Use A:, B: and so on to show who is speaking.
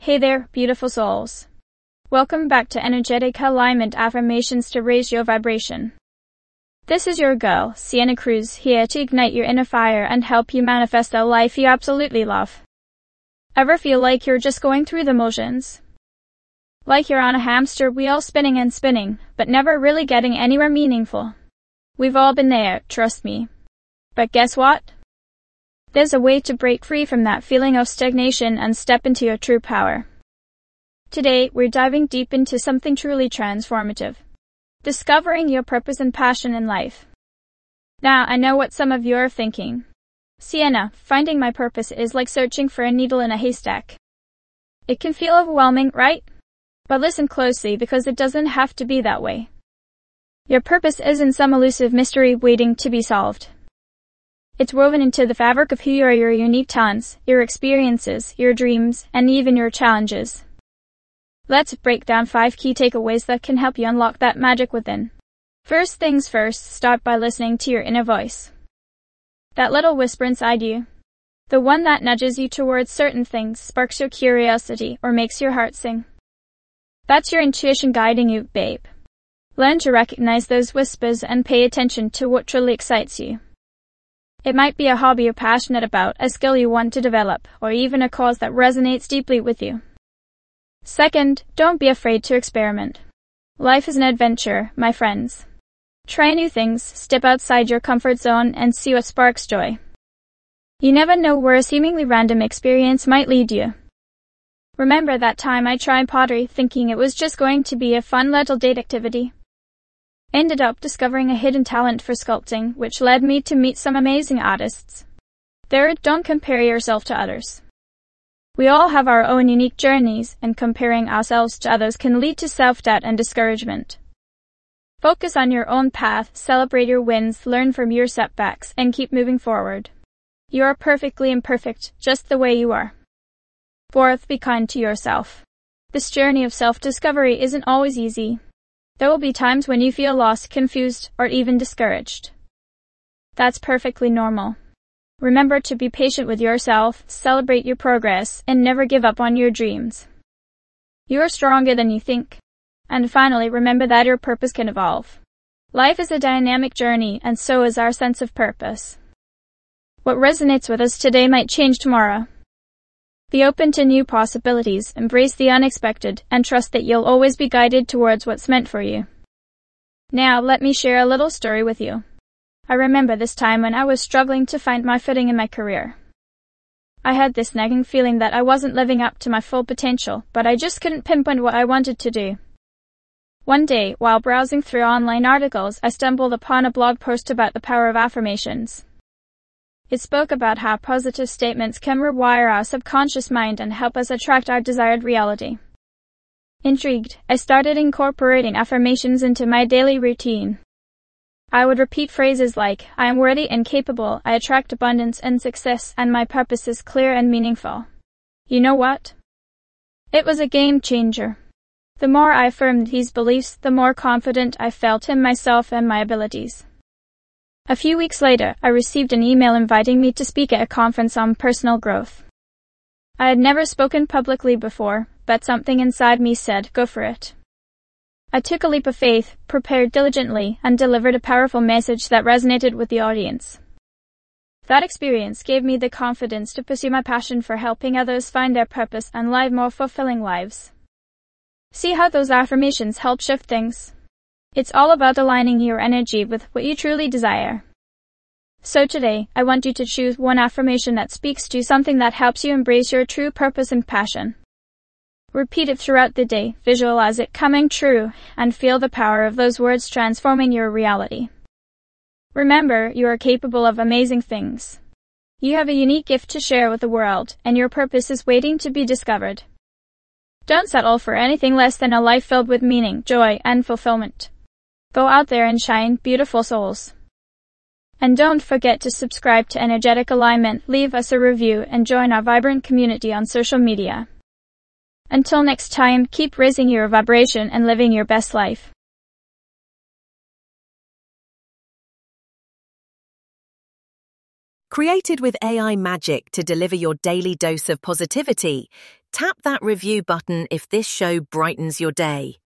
A: Hey there, beautiful souls. Welcome back to Energetic Alignment Affirmations to Raise Your Vibration. This is your girl, Sienna Cruz, here to ignite your inner fire and help you manifest a life you absolutely love. Ever feel like you're just going through the motions? Like you're on a hamster wheel spinning and spinning, but never really getting anywhere meaningful? We've all been there, trust me. But guess what? There's a way to break free from that feeling of stagnation and step into your true power. Today, we're diving deep into something truly transformative. Discovering your purpose and passion in life. Now, I know what some of you are thinking. Sienna, finding my purpose is like searching for a needle in a haystack. It can feel overwhelming, right? But listen closely because it doesn't have to be that way. Your purpose isn't some elusive mystery waiting to be solved. It's woven into the fabric of who you are, your unique talents, your experiences, your dreams, and even your challenges. Let's break down 5 key takeaways that can help you unlock that magic within. First things first, start by listening to your inner voice. That little whisper inside you. The one that nudges you towards certain things, sparks your curiosity, or makes your heart sing. That's your intuition guiding you, babe. Learn to recognize those whispers and pay attention to what truly excites you. It might be a hobby you're passionate about, a skill you want to develop, or even a cause that resonates deeply with you. Second, don't be afraid to experiment. Life is an adventure, my friends. Try new things, step outside your comfort zone, and see what sparks joy. You never know where a seemingly random experience might lead you. Remember that time I tried pottery thinking it was just going to be a fun little date activity? Ended up discovering a hidden talent for sculpting, which led me to meet some amazing artists. Third, don't compare yourself to others. We all have our own unique journeys, and comparing ourselves to others can lead to self-doubt and discouragement. Focus on your own path, celebrate your wins, learn from your setbacks, and keep moving forward. You are perfectly imperfect, just the way you are. Fourth, be kind to yourself. This journey of self-discovery isn't always easy. There will be times when you feel lost, confused, or even discouraged. That's perfectly normal. Remember to be patient with yourself, celebrate your progress, and never give up on your dreams. You are stronger than you think. And finally, remember that your purpose can evolve. Life is a dynamic journey, and so is our sense of purpose. What resonates with us today might change tomorrow. Be open to new possibilities, embrace the unexpected, and trust that you'll always be guided towards what's meant for you. Now, let me share a little story with you. I remember this time when I was struggling to find my footing in my career. I had this nagging feeling that I wasn't living up to my full potential, but I just couldn't pinpoint what I wanted to do. One day, while browsing through online articles, I stumbled upon a blog post about the power of affirmations. It spoke about how positive statements can rewire our subconscious mind and help us attract our desired reality. Intrigued, I started incorporating affirmations into my daily routine. I would repeat phrases like, I am worthy and capable, I attract abundance and success, and my purpose is clear and meaningful. You know what? It was a game changer. The more I affirmed these beliefs, the more confident I felt in myself and my abilities. A few weeks later, I received an email inviting me to speak at a conference on personal growth. I had never spoken publicly before, but something inside me said, go for it. I took a leap of faith, prepared diligently, and delivered a powerful message that resonated with the audience. That experience gave me the confidence to pursue my passion for helping others find their purpose and live more fulfilling lives. See how those affirmations help shift things? It's all about aligning your energy with what you truly desire. So today, I want you to choose one affirmation that speaks to something that helps you embrace your true purpose and passion. Repeat it throughout the day, visualize it coming true, and feel the power of those words transforming your reality. Remember, you are capable of amazing things. You have a unique gift to share with the world, and your purpose is waiting to be discovered. Don't settle for anything less than a life filled with meaning, joy, and fulfillment. Go out there and shine, beautiful souls. And don't forget to subscribe to Energetic Alignment, leave us a review, and join our vibrant community on social media. Until next time, keep raising your vibration and living your best life.
B: Created with AI magic to deliver your daily dose of positivity, Tap that review button if this show brightens your day.